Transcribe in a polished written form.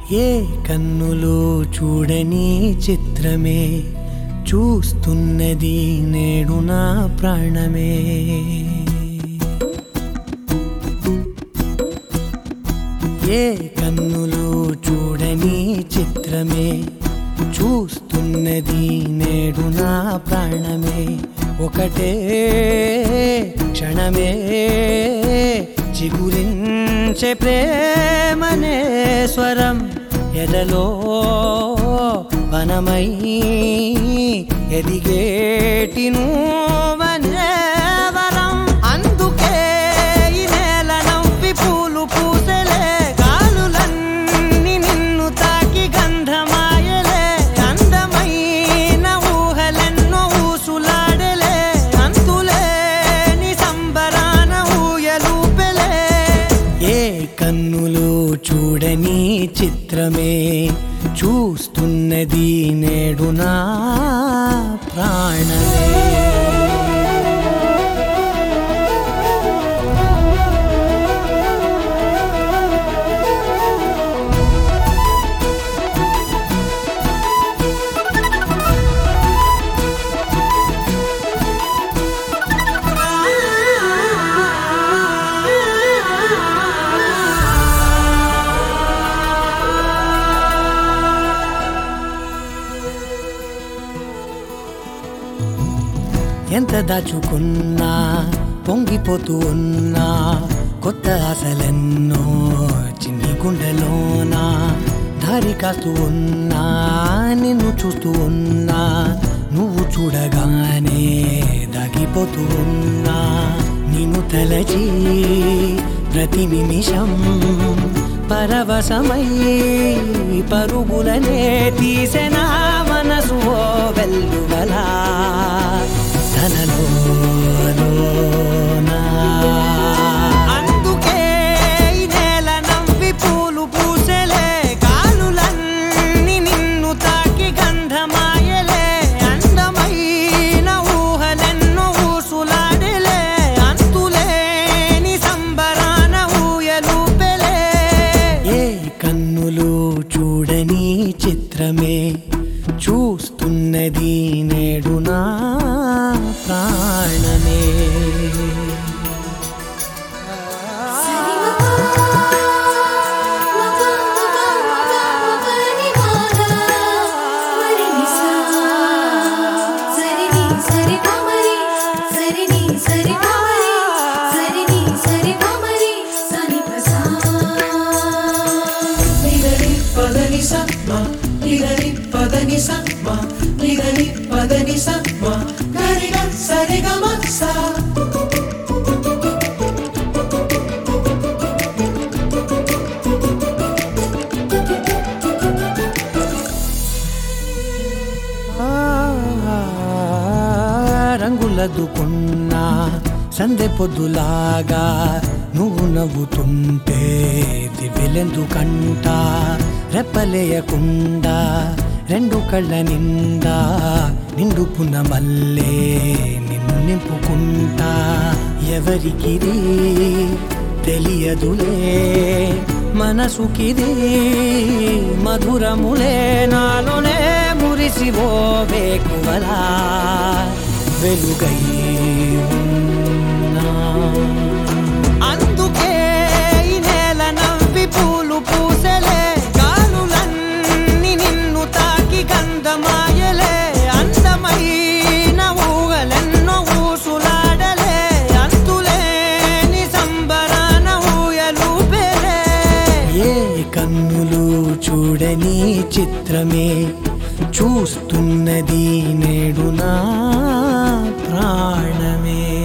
ఏ కన్నులు చూడని చిత్రమే చూస్తున్నది నేడు నా ప్రాణమే. ఏ కన్నులు చూడని చిత్రమే చూస్తున్నది నేడు నా ప్రాణమే. ఒకటే క్షణమే చిగురించే ప్రేమనే స్వరం ఎదలో వనమై ఎదిగేటి నువ్వనే వరం. అందుకే ఈ నేల నవ్వి పూలు పూసెలే, గాలులన్నీ నిన్ను తాకి గంధమాయలే. అందమైన ఊహలెన్నో ఊసులాడలే, అంతులేని సంబరాన ఊయలూపెలే. ఏ కన్నులు చూడని చిత్రమే చూస్తున్నది నేడు నా ప్రాణమే. ఎంత దాచుకున్నా పొంగిపోతూ ఉన్నా, కొత్త ఆశలెన్నో చిన్ని గుండెలోనా. దారి కాస్తూ ఉన్నా, నిన్ను చూస్తూ ఉన్నా, నువ్వు చూడగానే దాగిపోతూ ఉన్నా. నిన్ను తలచి ప్రతి నిమిషం పరవశమై పరుగులనే తీసెనా మనసు ఓ వెల్లువలా తనలోనా. అందుకే ఈ నేల నవ్వి పూలు పూసెలే, గాలులన్నీ నిన్ను తాకి గంధమాయలే. అందమైన ఊహలెన్నో ఊసులాడలే, అంతులేని సంబరాన ఊయలూపెలే. ఏ కన్నులు చూడని చిత్రమే చూస్తున్నది నేడు నా ప్రాణమే. రంగులదుకున్నా సందె పొద్దులాగా నువ్వు నవ్వుతుంటే దివ్వెలెందుకంట. రెప్పలేయకుండా రెండు కళ్ళ నిండా నిండు పున్నమల్లే నిన్ను నింపుకుంటా. ఎవరికిది తెలియదులే మనసుకిది మధురములే, నాలోనే మురిసివో వేకువలా వెలుగై ఉన్నా. అందుకే ఈ నేల నవ్వి పూలు పూసెలే, గాలులన్నీ నిన్ను తాకి గంధమాయలే. అందమైన ఊహలెన్నో ఊసులాడలే, అంతులేని సంబరాన ఊయలూపెలే. ఏ కన్నులు చూడని చిత్రమే చూస్తున్నది నేడు నా ప్రాణమే.